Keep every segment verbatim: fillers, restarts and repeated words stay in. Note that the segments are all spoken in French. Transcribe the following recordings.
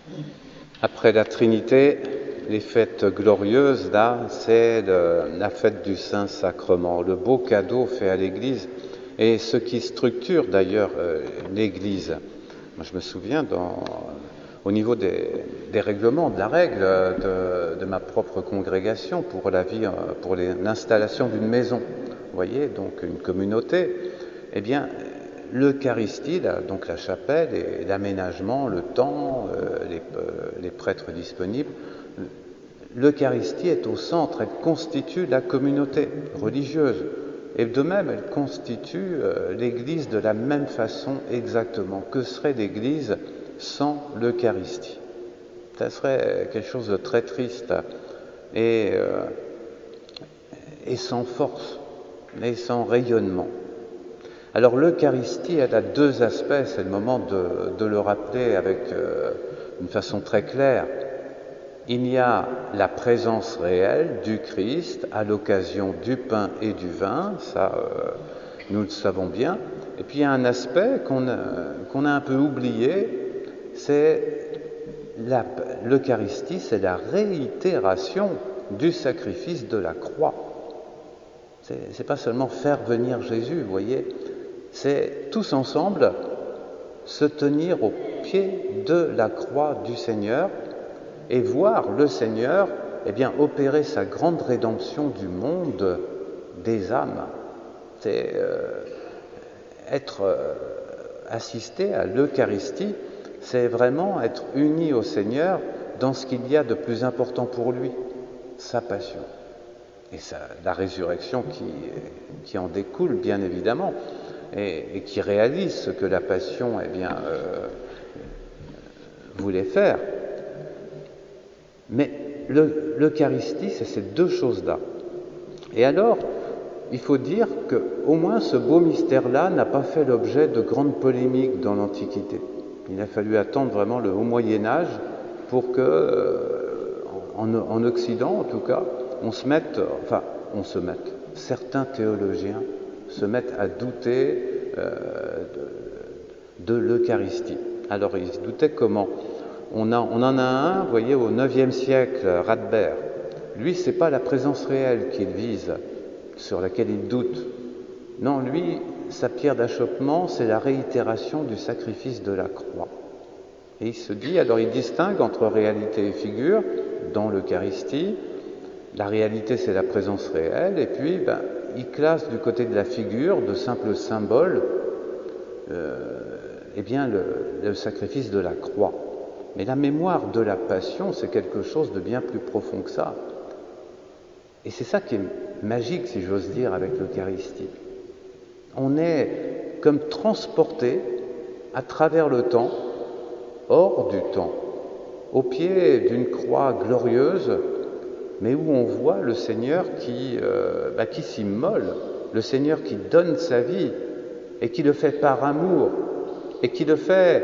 Après la Trinité, les fêtes glorieuses, là, c'est le- la fête du Saint-Sacrement, le beau cadeau fait à l'Église et ce qui structure d'ailleurs euh, l'Église. Moi, je me souviens, dans, au niveau des, des règlements, de la règle de, de ma propre congrégation pour la vie, euh, pour les- l'installation d'une maison, vous voyez, donc une communauté, eh bien, l'Eucharistie, la- donc la chapelle et l'aménagement, le temps, euh, les, euh, les prêtres disponibles, l'Eucharistie est au centre, elle constitue la communauté religieuse. Et de même, elle constitue euh, l'Église de la même façon exactement. Que serait l'Église sans l'Eucharistie? Ça serait quelque chose de très triste et, euh, et sans force, et sans rayonnement. Alors l'Eucharistie, elle a deux aspects, c'est le moment de, de le rappeler avec euh, une façon très claire. Il y a la présence réelle du Christ à l'occasion du pain et du vin, ça euh, nous le savons bien. Et puis il y a un aspect qu'on a, qu'on a un peu oublié, c'est la, l'Eucharistie, c'est la réitération du sacrifice de la croix. C'est, c'est pas seulement faire venir Jésus, vous voyez, c'est tous ensemble se tenir au pied de la croix du Seigneur et voir le Seigneur eh bien, opérer sa grande rédemption du monde des âmes. C'est euh, être euh, assisté à l'Eucharistie, c'est vraiment être uni au Seigneur dans ce qu'il y a de plus important pour lui, sa passion. Et ça, la résurrection qui, qui en découle, bien évidemment, et, et qui réalise ce que la passion eh bien, euh, voulait faire. Mais le, l'Eucharistie, c'est ces deux choses-là. Et alors, il faut dire qu'au moins ce beau mystère-là n'a pas fait l'objet de grandes polémiques dans l'Antiquité. Il a fallu attendre vraiment le haut Moyen-Âge pour que, euh, en, en Occident en tout cas, on se mette, enfin, on se mette, certains théologiens se mettent à douter euh, de, de l'Eucharistie. Alors, ils se doutaient comment? On, a, on en a un, vous voyez, au neuvième siècle, Radbert. Lui, c'est pas la présence réelle qu'il vise, sur laquelle il doute. Non, lui, sa pierre d'achoppement, c'est la réitération du sacrifice de la croix. Et il se dit, alors il distingue entre réalité et figure dans l'Eucharistie. La réalité, c'est la présence réelle, et puis ben, il classe du côté de la figure, de simples symboles, euh, eh bien le, le sacrifice de la croix. Mais la mémoire de la passion, c'est quelque chose de bien plus profond que ça. Et c'est ça qui est magique, si j'ose dire, avec l'Eucharistie. On est comme transporté à travers le temps, hors du temps, au pied d'une croix glorieuse, mais où on voit le Seigneur qui, euh, bah, qui s'immole, le Seigneur qui donne sa vie et qui le fait par amour et qui le fait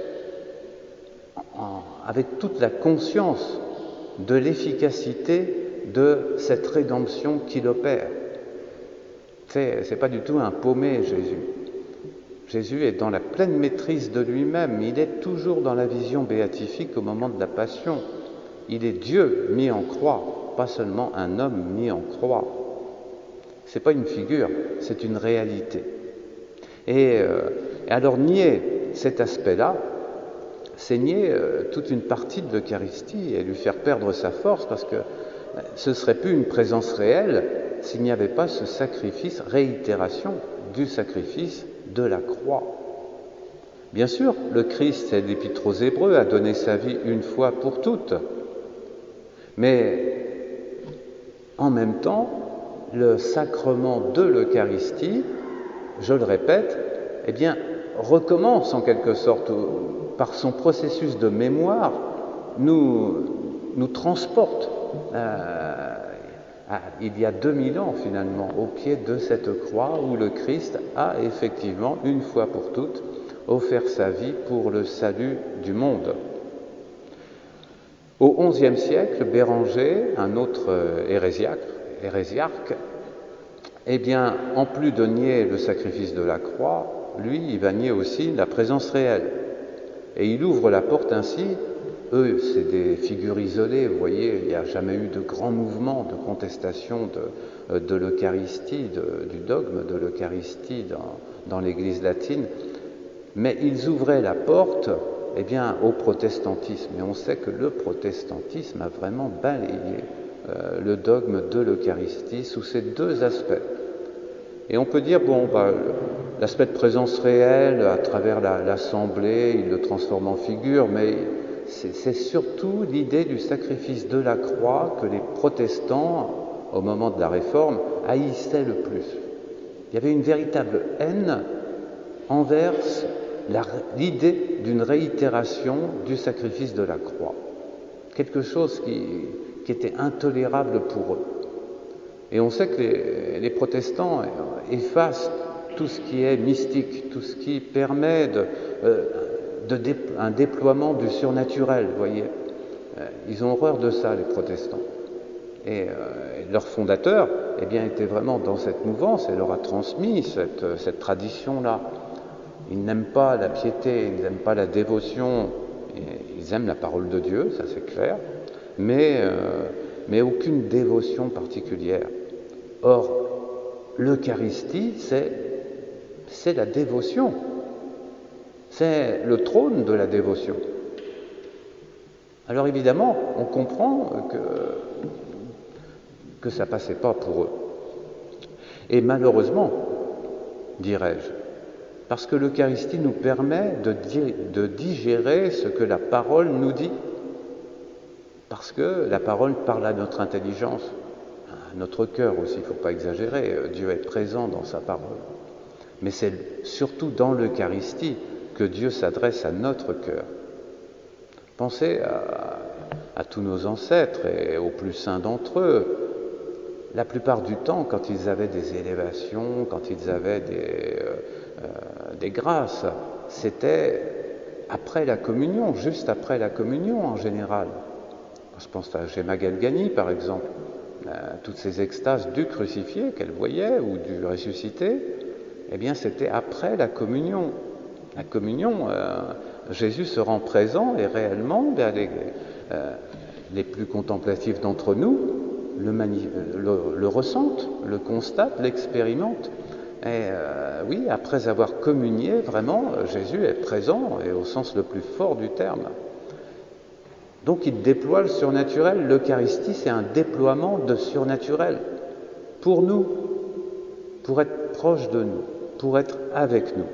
en, avec toute la conscience de l'efficacité de cette rédemption qu'il opère. C'est, c'est pas du tout un paumé, Jésus. Jésus est dans la pleine maîtrise de lui-même. Il est toujours dans la vision béatifique au moment de la passion. Il est Dieu mis en croix, pas seulement un homme mis en croix. C'est pas une figure, c'est une réalité. Et, euh, et alors nier cet aspect-là, c'est nier euh, toute une partie de l'Eucharistie et lui faire perdre sa force, parce que euh, ce ne serait plus une présence réelle s'il n'y avait pas ce sacrifice, réitération du sacrifice de la croix. Bien sûr, le Christ, c'est l'Épître aux Hébreux, a donné sa vie une fois pour toutes. Mais en même temps, le sacrement de l'Eucharistie, je le répète, eh bien, recommence en quelque sorte, par son processus de mémoire, nous, nous transporte euh, à, il y a deux mille ans finalement, au pied de cette croix où le Christ a effectivement, une fois pour toutes, offert sa vie pour le salut du monde. Au onzième siècle, Béranger, un autre hérésiarque, hérésiarque, eh bien, en plus de nier le sacrifice de la croix, lui, il va nier aussi la présence réelle. Et il ouvre la porte ainsi eux, c'est des figures isolées, vous voyez, il n'y a jamais eu de grand mouvement de contestation de, de l'Eucharistie, de, du dogme de l'Eucharistie dans, dans l'Église latine, mais ils ouvraient la porte eh bien, au protestantisme. Et on sait que le protestantisme a vraiment balayé euh, le dogme de l'Eucharistie sous ces deux aspects. Et on peut dire, bon, bah, l'aspect de présence réelle à travers la, l'assemblée, il le transforme en figure, mais c'est, c'est surtout l'idée du sacrifice de la croix que les protestants, au moment de la Réforme, haïssaient le plus. Il y avait une véritable haine envers la, l'idée d'une réitération du sacrifice de la croix. Quelque chose qui, qui était intolérable pour eux. Et on sait que les, les protestants effacent tout ce qui est mystique, tout ce qui permet de, euh, de dé, un déploiement du surnaturel, vous voyez. Ils ont horreur de ça, les protestants. Et euh, leur fondateur, eh bien, était vraiment dans cette mouvance et leur a transmis cette, cette tradition-là. Ils n'aiment pas la piété, ils n'aiment pas la dévotion, ils aiment la parole de Dieu, ça c'est clair, mais, euh, mais aucune dévotion particulière. Or, l'Eucharistie, c'est, c'est la dévotion, c'est le trône de la dévotion. Alors évidemment, on comprend que, que ça ne passait pas pour eux. Et malheureusement, dirais-je, parce que l'Eucharistie nous permet de, di- de digérer ce que la parole nous dit, parce que la parole parle à notre intelligence, à notre cœur aussi, il ne faut pas exagérer, Dieu est présent dans sa parole. Mais c'est surtout dans l'Eucharistie que Dieu s'adresse à notre cœur. Pensez à, à tous nos ancêtres et aux plus saints d'entre eux. La plupart du temps, quand ils avaient des élévations, quand ils avaient des, euh, euh, des grâces, c'était après la communion, juste après la communion en général. Je pense à Gemma Galgani, par exemple, euh, toutes ces extases du crucifié qu'elle voyait ou du ressuscité, eh bien c'était après la communion. La communion, euh, Jésus se rend présent et réellement, bien, les, euh, les plus contemplatifs d'entre nous le, mani- le, le ressentent, le constatent, l'expérimentent. Et euh, oui, après avoir communié, vraiment, Jésus est présent et au sens le plus fort du terme. Donc il déploie le surnaturel. L'Eucharistie, c'est un déploiement de surnaturel pour nous, pour être proche de nous, pour être avec nous.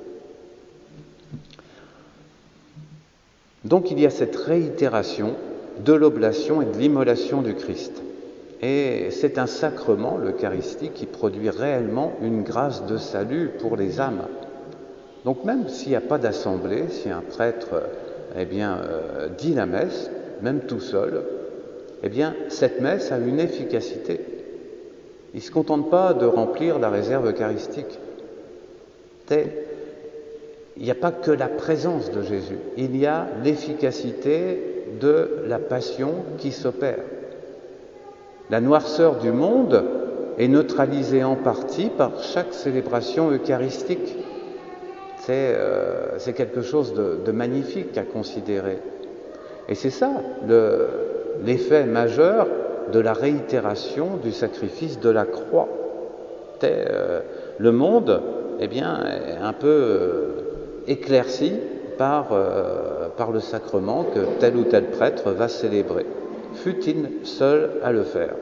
Donc il y a cette réitération de l'oblation et de l'immolation du Christ. Et c'est un sacrement, l'Eucharistie, qui produit réellement une grâce de salut pour les âmes. Donc même s'il n'y a pas d'assemblée, si un prêtre eh bien, euh, dit la messe, même tout seul, eh bien, cette messe a une efficacité. Il ne se contente pas de remplir la réserve eucharistique. C'est, il n'y a pas que la présence de Jésus, il y a l'efficacité de la passion qui s'opère. La noirceur du monde est neutralisée en partie par chaque célébration eucharistique. C'est, euh, c'est quelque chose de, de magnifique à considérer. Et c'est ça le, l'effet majeur de la réitération du sacrifice de la croix. C'est, euh, le monde eh bien, est un peu euh, éclairci par, euh, par le sacrement que tel ou tel prêtre va célébrer. Fut-il seul à le faire.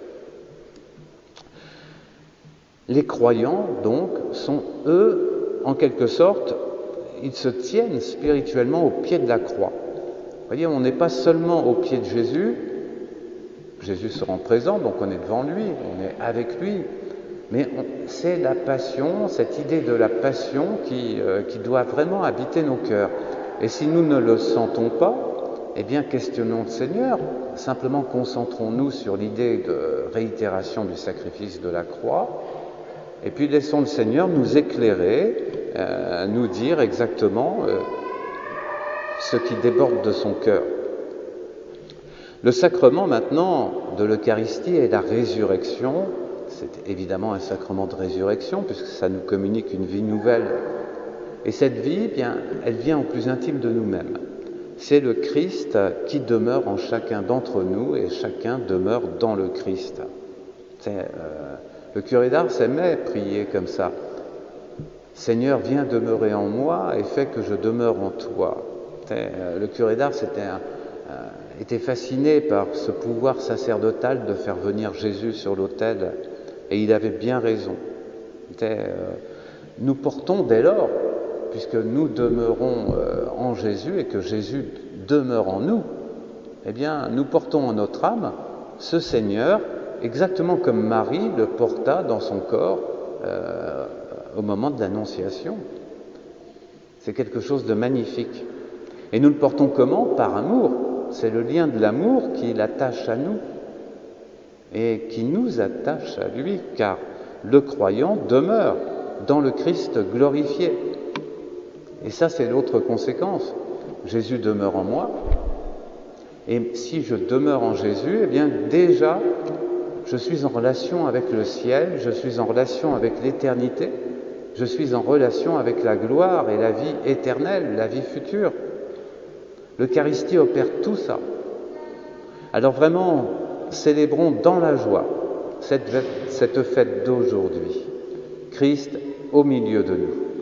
Les croyants, donc, sont eux, en quelque sorte, ils se tiennent spirituellement au pied de la croix. Vous voyez, on n'est pas seulement au pied de Jésus, Jésus se rend présent, donc on est devant lui, on est avec lui, mais on, c'est la passion, cette idée de la passion qui, euh, qui doit vraiment habiter nos cœurs. Et si nous ne le sentons pas, eh bien, questionnons le Seigneur, simplement concentrons-nous sur l'idée de réitération du sacrifice de la croix, et puis laissons le Seigneur nous éclairer, euh, nous dire exactement euh, ce qui déborde de son cœur. Le sacrement maintenant de l'Eucharistie est la résurrection. C'est évidemment un sacrement de résurrection puisque ça nous communique une vie nouvelle. Et cette vie, eh bien, elle vient au plus intime de nous-mêmes. c'est le Christ qui demeure en chacun d'entre nous et chacun demeure dans le Christ. C'est, euh, le curé d'Ars aimait prier comme ça. Seigneur, viens demeurer en moi et fais que je demeure en toi. C'est, euh, le curé d'Ars était, un, euh, était fasciné par ce pouvoir sacerdotal de faire venir Jésus sur l'autel, et il avait bien raison. C'est, euh, nous portons dès lors, puisque nous demeurons euh, en Jésus et que Jésus demeure en nous, eh bien, nous portons en notre âme ce Seigneur, exactement comme Marie le porta dans son corps euh, au moment de l'Annonciation. C'est quelque chose de magnifique. Et nous le portons comment? Par amour. C'est le lien de l'amour qui l'attache à nous et qui nous attache à lui, car le croyant demeure dans le Christ glorifié. Et ça, c'est l'autre conséquence. Jésus demeure en moi. Et si je demeure en Jésus, eh bien déjà, je suis en relation avec le ciel, je suis en relation avec l'éternité, je suis en relation avec la gloire et la vie éternelle, la vie future. L'Eucharistie opère tout ça. Alors vraiment, célébrons dans la joie cette, cette fête d'aujourd'hui. Christ au milieu de nous.